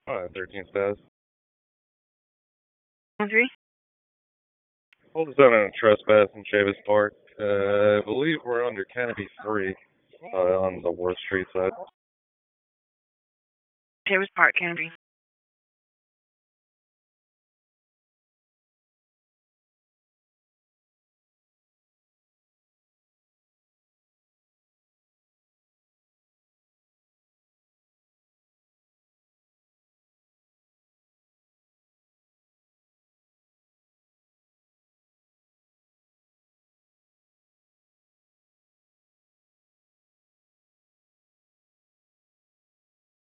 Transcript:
13 status. 1-3. Hold us out on a trespass in Chavis Park. I believe we're under Canopy 3 on the Worth Street side. Chavis Park, Canopy.